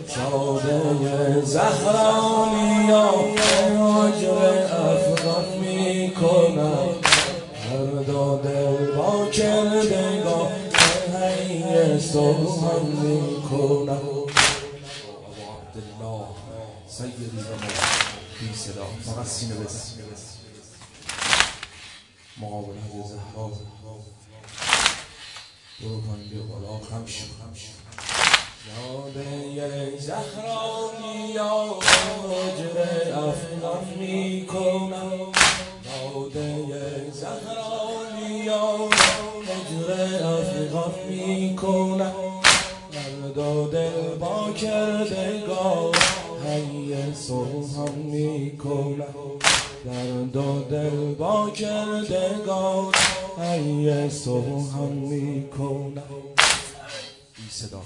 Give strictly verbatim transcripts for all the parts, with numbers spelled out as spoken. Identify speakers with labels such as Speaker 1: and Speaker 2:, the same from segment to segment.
Speaker 1: ساده زهرانیا هجر افغان میکنم هر داده با کردگاه هی سوهم میکنم. عبدالله سیدی و بی صدا فقط سینه بزن مقابل حضرت زهرا برو پایین بیا بالا خم شو یاده زهرانی یا هجر افغان میکنم یاده زهرانی یا هجر افغان میکنم مرد دل با کردگاه هی سوهم میکنم درد دل با کردگاه هی سوهم میکنم. بی صدا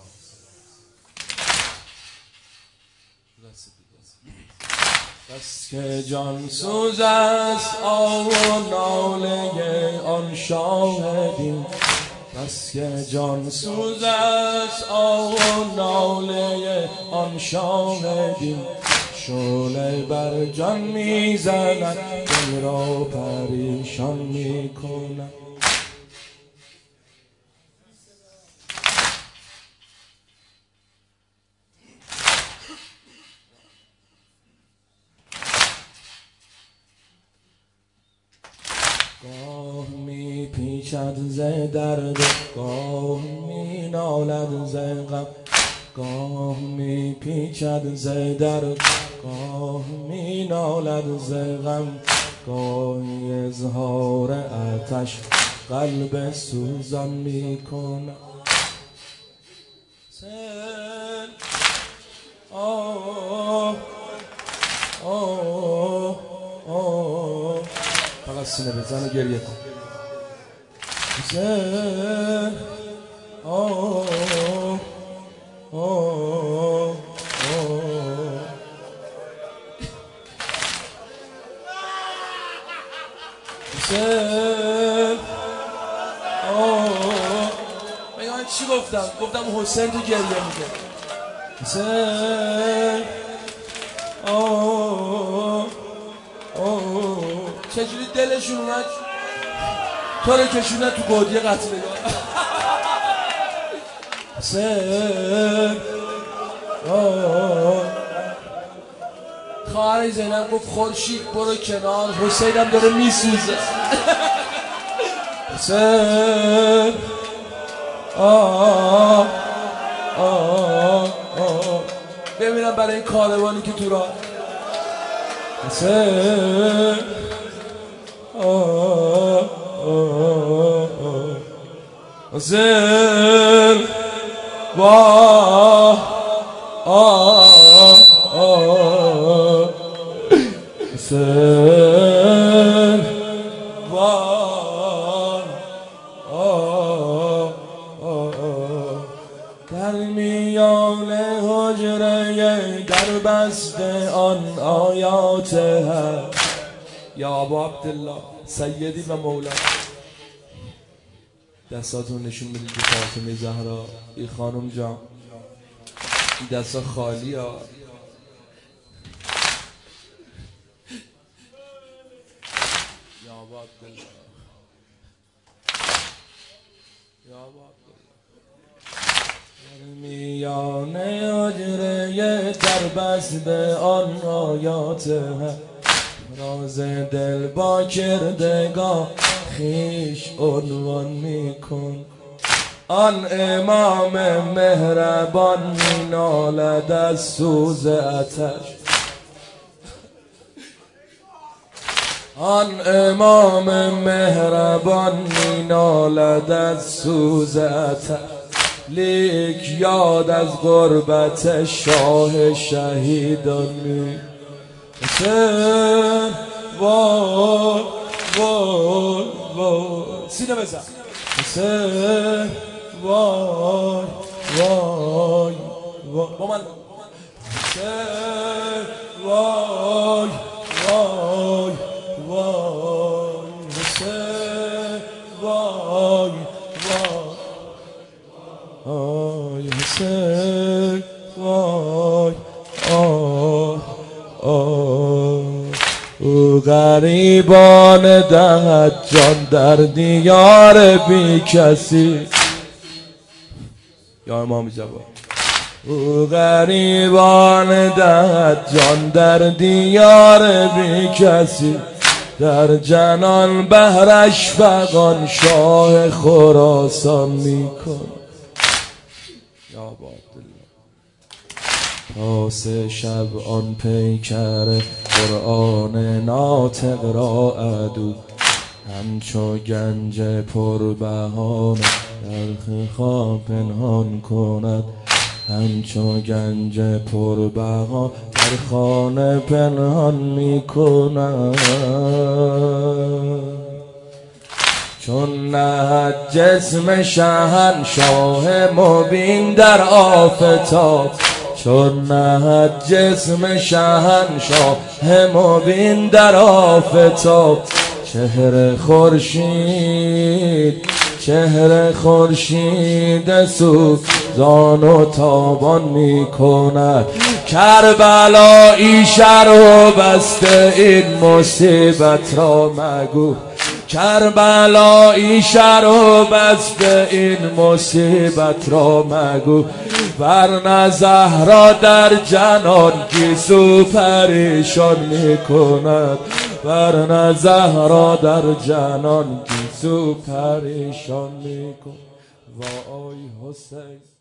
Speaker 1: بس که جان سوز است آه و ناله آن شاهدین بس که جان سوز است آه و ناله آن شاهدین شعله بر جان میزند دل را پریشان میکنم. گاه می پیچد ز درد گاه می نالد ز غم گاه می پیچد ز درد گاه می نالد ز غم گاهی اظهار آتش قلب سوزان می کنم. سن آه آه آه فقط سینه بزن و گریه کن. سن آه آه حسین من چی گفتم؟ گفتم حسین تو گریه میگه حسین آه آه چجوری دلشون اومد تو رو کشونه تو گودی قتلگاه. حسین آه خواهر زینب گفت خورشید برو کنار حسینم داره میسوزه. حسین آه آه آه ببینم برای این کاروانی که تو راه. حسین آه آه آه حسین واه آه آه حسین واه آه آه در میان حجره در بسته آن آیات هست یا ابا عبدالله سیدی و مولا دستاتون نشون میدید که فاطمه زهرا ای خانم جان این دستا خالی ها یا ابا عبدالله یا ابا عبدالله در میان حجره در بسته آن آیات راز دل با کردگاه خیش عنوان میکن. آن امام مهربان مینالد از سوز آتش آن امام مهربان مینالد از سوز آتش لیک یاد از غربت شاه شهیدان می حسین وای وای وای سینه بزن حسین وای وای وای با من حسین وای وای وای حسین وای وای حسین وای غریبان دهد جان در دیار بی کسی. یا امام جواد. او غریبان دهد جان در دیار بی کسی، در جنان بهرش فغان شاه خراسان میکن. یا عبدالله. پاس شب آن پیکر قرآن ناطق را عدو، همچو گنج پربهانه در خواب پنهان کند، همچو گنج پربها در خانه پنهان می کند. چون نهد جسم شهنشاه مبین در آفتاب، چون نهد جسم شهنشاه مبین در آفتاب، چهره خورشید چهره خورشید سوزان و تابان می کند. کربلایی شر و بسته این مصیبت را مگو، کربلایی شر و بسته این مصیبت را مگو، ورنه زهرا در جنان گیسو پریشان می کند، ورنه زهرا در جنان گیسو پریشان می کند. وای حسین.